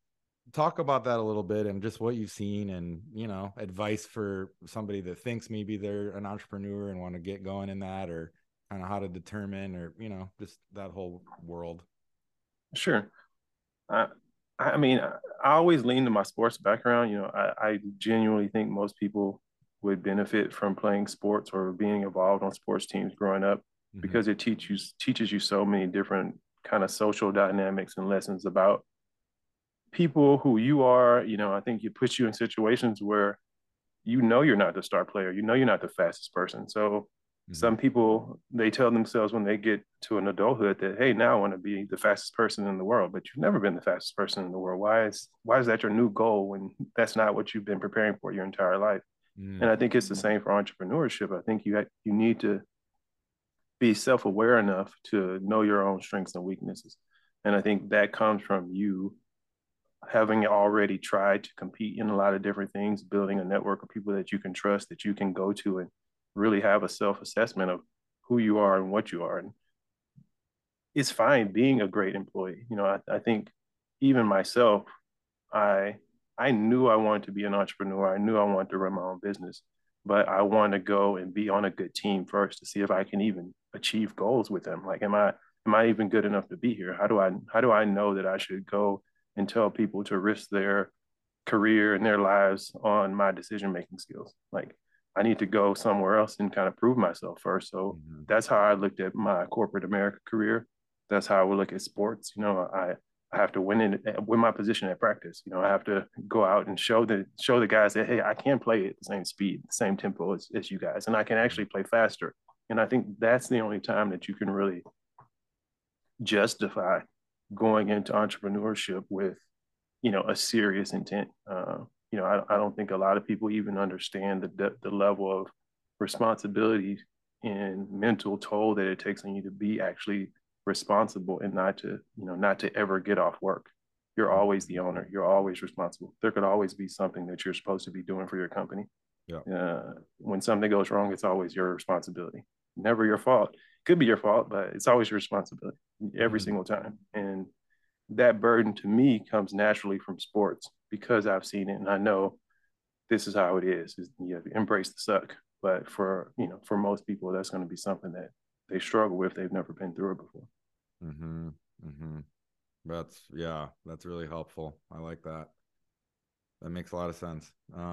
talk about that a little bit and just what you've seen and, you know, advice for somebody that thinks maybe they're an entrepreneur and want to get going in that, or kind of how to determine, or, you know, just that whole world. Sure. I, I mean, I always lean to my sports background. You know, I genuinely think most people would benefit from playing sports or being involved on sports teams growing up Mm-hmm. because it teaches you so many different kind of social dynamics and lessons about people who you are. You know, I think it puts you in situations where you know you're not the star player, you know you're not the fastest person. So Mm-hmm. some people they tell themselves when they get to an adulthood that hey, now I want to be the fastest person in the world, but you've never been the fastest person in the world. Why is that your new goal when that's not what you've been preparing for your entire life? Mm-hmm. And I think it's the same for entrepreneurship. I think you need to be self-aware enough to know your own strengths and weaknesses. And I think that comes from you having already tried to compete in a lot of different things, building a network of people that you can trust, that you can go to and really have a self-assessment of who you are and what you are. And it's fine being a great employee. You know, I think even myself, I I knew I wanted to be an entrepreneur. I knew I wanted to run my own business, but I want to go and be on a good team first to see if I can even achieve goals with them. Like, am I even good enough to be here? How do I know that I should go and tell people to risk their career and their lives on my decision making skills? Like, I need to go somewhere else and kind of prove myself first. So Mm-hmm. that's how I looked at my corporate America career. That's how I would look at sports. You know, I have to win my position at practice. You know, I have to go out and show the guys that hey, I can play at the same speed, the same tempo as you guys, and I can actually play faster. And I think that's the only time that you can really justify going into entrepreneurship with a serious intent. I don't think a lot of people even understand the level of responsibility and mental toll that it takes on you to be actually responsible and not to ever get off work. You're always the owner. You're always responsible. There could always be something that you're supposed to be doing for your company. Yeah. When something goes wrong, it's always your responsibility. Never your fault. Could be your fault, but it's always your responsibility every Mm-hmm. single time. And that burden to me comes naturally from sports because I've seen it and I know this is how it is you have to embrace the suck. But for most people, that's going to be something that they struggle with. They've never been through it before. Mm-hmm. Mm-hmm. That's really helpful. I like that. That makes a lot of sense.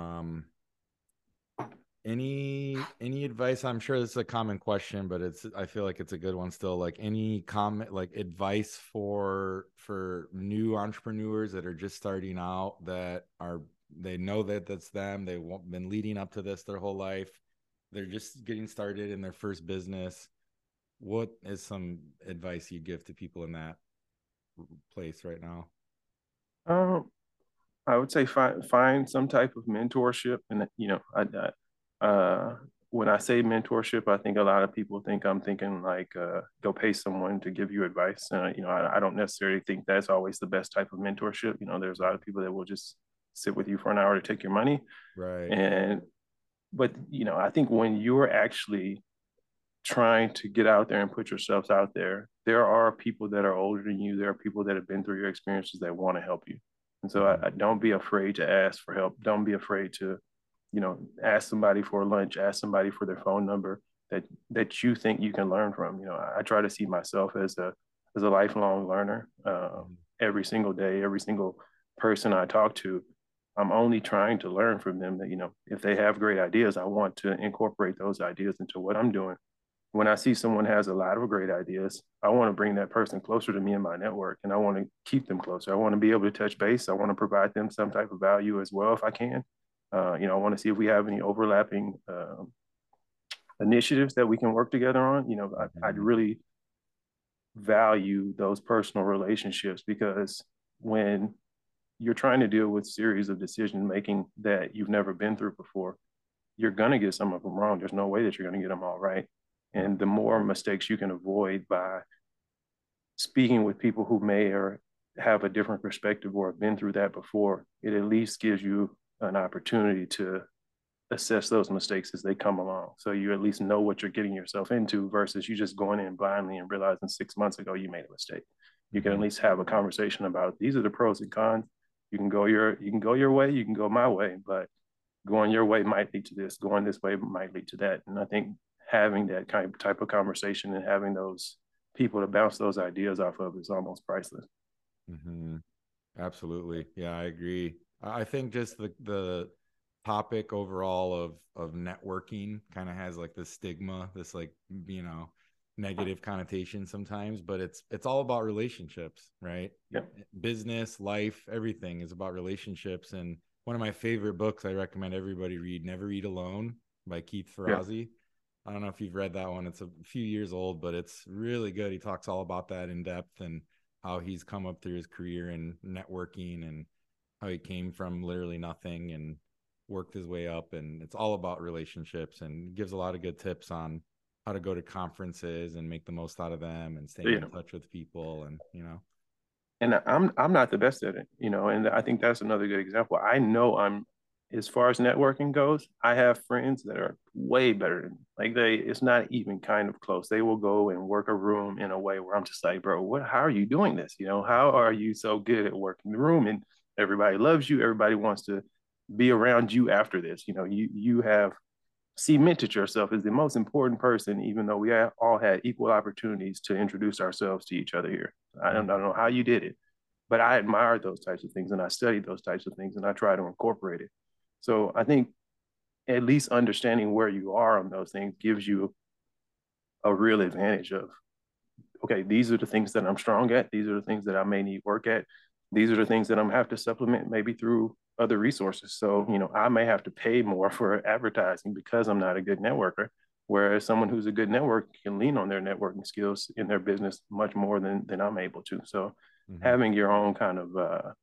Any advice? I'm sure this is a common question, but I feel like it's a good one still. Like any comment, like advice for new entrepreneurs that are just starting out, that are they know that that's them. They've been leading up to this their whole life. They're just getting started in their first business. What is some advice you give to people in that place right now? Um, I would say find some type of mentorship, and uh, when I say mentorship, I think a lot of people think I'm thinking like go pay someone to give you advice. I don't necessarily think that's always the best type of mentorship. You know, there's a lot of people that will just sit with you for an hour to take your money, Right. and but I think when you're actually trying to get out there and put yourselves out there, there are people that are older than you. There are people that have been through your experiences that want to help you. And so Mm-hmm. I don't be afraid to ask for help. Don't be afraid to, ask somebody for lunch, ask somebody for their phone number that you think you can learn from. I try to see myself as a lifelong learner. Mm-hmm. Every single day, every single person I talk to, I'm only trying to learn from them that, if they have great ideas, I want to incorporate those ideas into what I'm doing. When I see someone has a lot of great ideas, I want to bring that person closer to me in my network and I want to keep them closer. I want to be able to touch base. I want to provide them some type of value as well if I can. I want to see if we have any overlapping initiatives that we can work together on. I'd Mm-hmm. really value those personal relationships because when you're trying to deal with series of decision making that you've never been through before, you're going to get some of them wrong. There's no way that you're going to get them all right. Yep. And the more mistakes you can avoid by speaking with people who may or have a different perspective or have been through that before, it at least gives you an opportunity to assess those mistakes as they come along. So you at least know what you're getting yourself into versus you just going in blindly and realizing 6 months ago you made a mistake. You can at Mm-hmm. least have a conversation about these are the pros and cons. You can go your way, you can go my way, but going your way might lead to this, going this way might lead to that. And I think having that kind of type of conversation and having those people to bounce those ideas off of is almost priceless. Mm-hmm. Absolutely. Yeah, I agree. I think just the topic overall of networking kind of has like this stigma, this like, you know, negative connotation sometimes, but it's all about relationships, right? Yeah. Business, life, everything is about relationships. And one of my favorite books I recommend everybody read, Never Eat Alone by Keith Yeah. Ferrazzi. I don't know if you've read that one. It's a few years old, but it's really good. He talks all about that in depth and how he's come up through his career and networking and how he came from literally nothing and worked his way up. And it's all about relationships and gives a lot of good tips on how to go to conferences and make the most out of them and staying Yeah. in touch with people. And, you know, And I'm not the best at it, and I think that's another good example. I know I'm as far as networking goes, I have friends that are way better than me. Like it's not even kind of close. They will go and work a room in a way where I'm just like, bro, how are you doing this? How are you so good at working the room? And everybody loves you. Everybody wants to be around you after this. You have cemented yourself as the most important person, even though we all had equal opportunities to introduce ourselves to each other here. I don't know how you did it, but I admired those types of things and I studied those types of things and I try to incorporate it. So I think at least understanding where you are on those things gives you a real advantage of, okay, these are the things that I'm strong at. These are the things that I may need work at. These are the things that I'm gonna have to supplement maybe through other resources. So, I may have to pay more for advertising because I'm not a good networker. Whereas someone who's a good networker can lean on their networking skills in their business much more than I'm able to. So mm-hmm. having your own kind of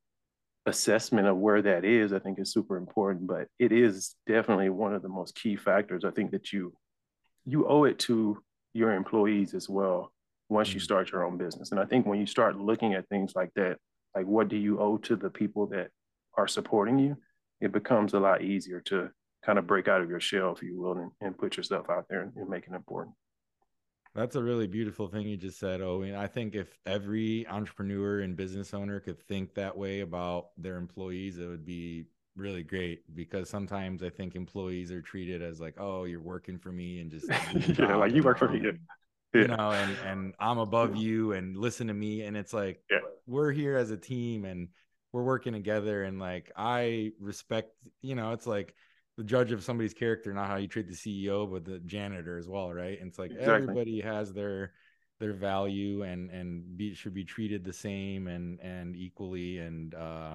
assessment of where that is, I think is super important. But it is definitely one of the most key factors. I think that you owe it to your employees as well once you Mm-hmm. start your own business. And I think when you start looking at things like that, like what do you owe to the people that are supporting you, it becomes a lot easier to kind of break out of your shell, if you will, and put yourself out there and make it important. That's a really beautiful thing you just said, Owen. I think if every entrepreneur and business owner could think that way about their employees, it would be really great, because sometimes I think employees are treated as like, oh, you're working for me and just do your Yeah, like job you work for now. me. And, Yeah. you know, and I'm above you and listen to me. And it's like, Yeah. we're here as a team and we're working together. And like, I respect, it's like, the judge of somebody's character, not how you treat the CEO, but the janitor as well, right? And it's like Exactly. everybody has their value and should be treated the same and equally. And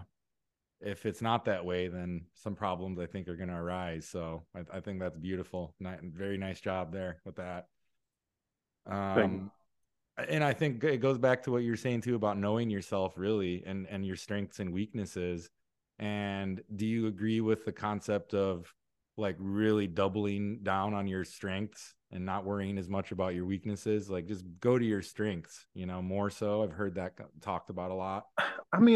if it's not that way, then some problems I think are going to arise. So I think that's beautiful. Very nice job there with that. Thank you. Um, and I think it goes back to what you're saying too about knowing yourself really and your strengths and weaknesses. And do you agree with the concept of like really doubling down on your strengths and not worrying as much about your weaknesses? Like just go to your strengths, more so. I've heard that talked about a lot. I mean,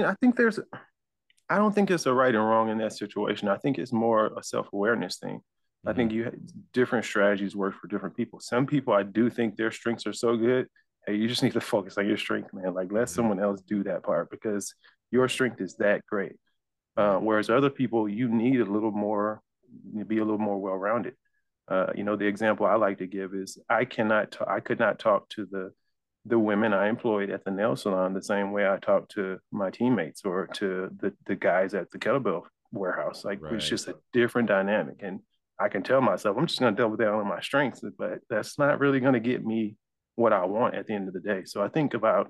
I don't think it's a right and wrong in that situation. I think it's more a self-awareness thing. I Mm-hmm. think different strategies work for different people. Some people, I do think their strengths are so good. Hey, you just need to focus on your strength, man. Like let Mm-hmm. someone else do that part because your Right. strength is that great. Right. Whereas other people, you need a little more, be a little more well-rounded. The example I like to give is I could not talk to the women I employed at the nail salon the same way I talk to my teammates or to the guys at the kettlebell warehouse. Like it's Right. just a different dynamic. And I can tell myself I'm just going to double down on my strengths, but that's not really going to get me what I want at the end of the day. So I think about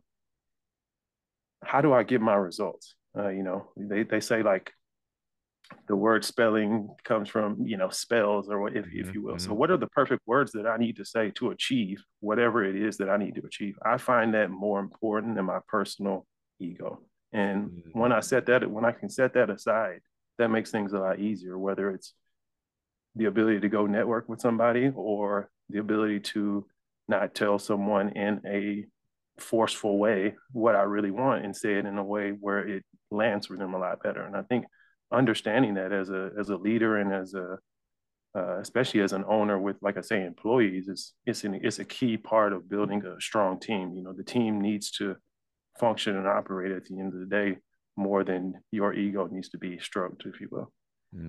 how do I get my results? They say like the word spelling comes from spells or if Mm-hmm. you will. So Mm-hmm. what are the perfect words that I need to say to achieve whatever it is that I need to achieve? I find that more important than my personal ego. And Mm-hmm. when I can set that aside, that makes things a lot easier, whether it's the ability to go network with somebody or the ability to not tell someone in a forceful way what I really want and say it in a way where it lands for them a lot better. And I think understanding that as a leader and as a especially as an owner with, like I say, employees, it's a key part of building a strong team. The team needs to function and operate at the end of the day more than your ego needs to be stroked, if you will.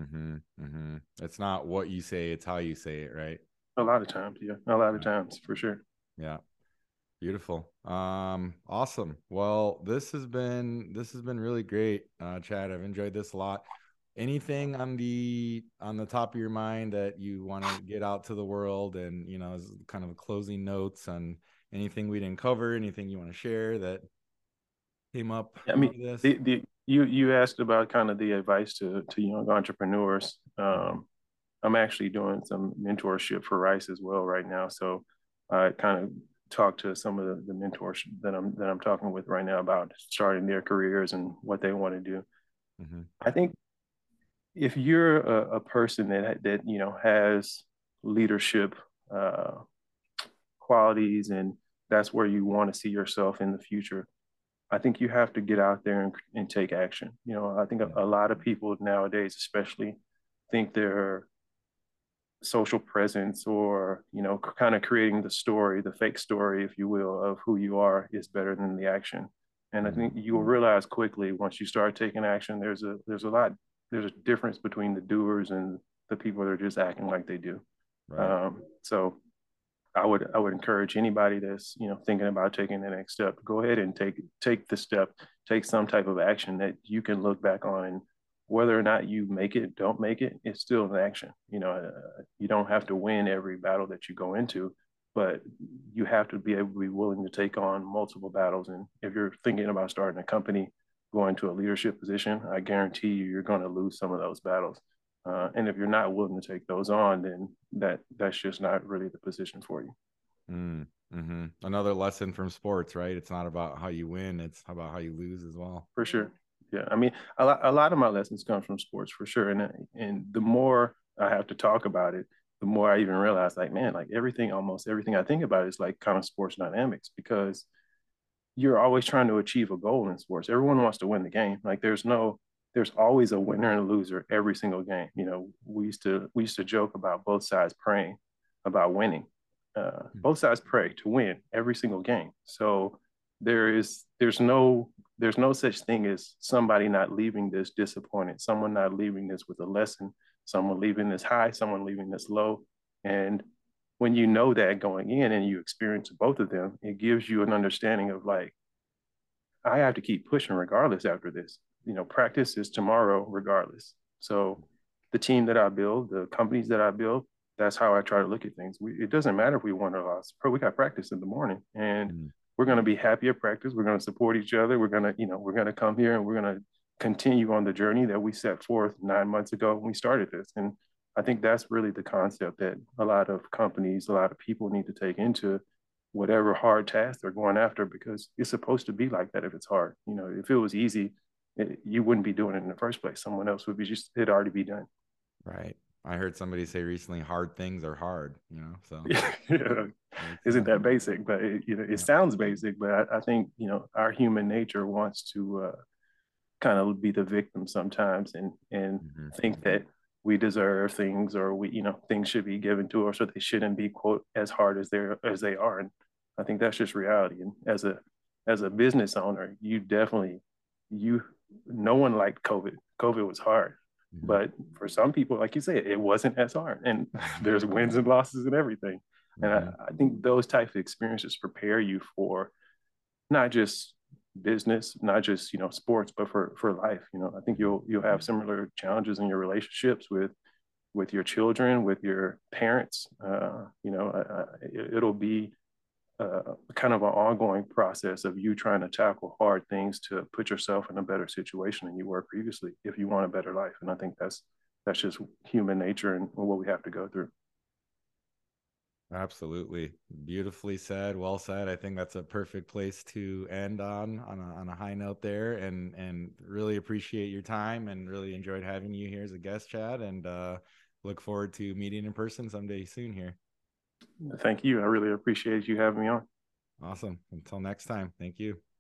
It's not what you say, it's how you say it, right? A lot of times, yeah, a lot of times for sure. Yeah. Beautiful. Awesome. Well, this has been really great, Chad. I've enjoyed this a lot. Anything on the top of your mind that you want to get out to the world, and as kind of closing notes on anything we didn't cover, anything you want to share that came up I out mean, of this? you asked about kind of the advice to young entrepreneurs. Mhm. I'm actually doing some mentorship for Rice as well right now. So I kind of talk to some of the mentors that I'm talking with right now about starting their careers and what they want to do. Mhm. I think if you're a person that has leadership uh, qualities and that's where you want to see yourself in the future, I think you have to get out there and take action. I think a lot of people nowadays, especially, think they're social presence or kind of creating the story, the fake story, if you will, of who you are is better than the action. And I think Mhm. you'll realize quickly once you start taking action, there's a difference between the doers and the people that are just acting like they do. Right. So I would encourage anybody that's thinking about taking the next step, go ahead and take the step, take some type of action that you can look back on, and whether or not you make it, don't make it, it's still an action. You don't have to win every battle that you go into, but you have to be able to be willing to take on multiple battles. And if you're thinking about starting a company, going to a leadership position, I guarantee you're going to lose some of those battles. And if you're not willing to take those on, then that's just not really the position for you. Another lesson from sports, right? It's not about how you win, it's about how you lose as well. For sure. Yeah, I mean, a lot of my lessons come from sports for sure, and the more I have to talk about it, the more I even realize, like, man, like almost everything I think about is like kind of sports dynamics because you're always trying to achieve a goal in sports. Everyone wants to win the game. Like, there's always a winner and a loser every single game. We used to joke about both sides praying about winning. Both sides pray to win every single game. So there's no such thing as somebody not leaving this disappointed, someone not leaving this with a lesson, someone leaving this high, someone leaving this low. And when you know that going in and you experience both of them, it gives you an understanding of like, I have to keep pushing regardless after this. Practice is tomorrow regardless. So the team that I build, the companies that I build, that's how I try to look at things. It doesn't matter if we won or lost. We got practice in the morning and Mm. we're going to be happy at practice. We're going to support each other. We're going to come here and we're going to continue on the journey that we set forth 9 months ago when we started this. And I think that's really the concept that a lot of companies, a lot of people need to take into whatever hard task they're going after because it's supposed to be like that if it's hard. If it was easy, you wouldn't be doing it in the first place. Someone else would be just, it'd already be done. Right. I heard somebody say recently, hard things are hard, so Yeah. makes Isn't sense. that basic? But it Yeah. sounds basic, but I think, our human nature wants to kind of be the victim sometimes and Mhm. think that we deserve things or things should be given to us or they shouldn't be quote as hard as they are. And I think that's just reality. And as a business owner, you no one liked COVID. COVID was hard. Mhm. But for some people, like you said, it wasn't as hard. And Mhm. there's wins and losses and everything. And I, Mhm. I think those types of experiences prepare you for not just business, not just sports, but for life. I think you'll have similar challenges in your relationships with your children, with your parents. It'll be kind of an ongoing process of you trying to tackle hard things to put yourself in a better situation than you were previously if you want a better life. And I think that's just human nature and what we have to go through. Absolutely. Beautifully said. Well said. I think that's a perfect place to end on a high note there, and really appreciate your time and really enjoyed having you here as a guest, Chad, and look forward to meeting in person someday soon here. Thank you. I really appreciate you having me on. Awesome. Until next time. Thank you.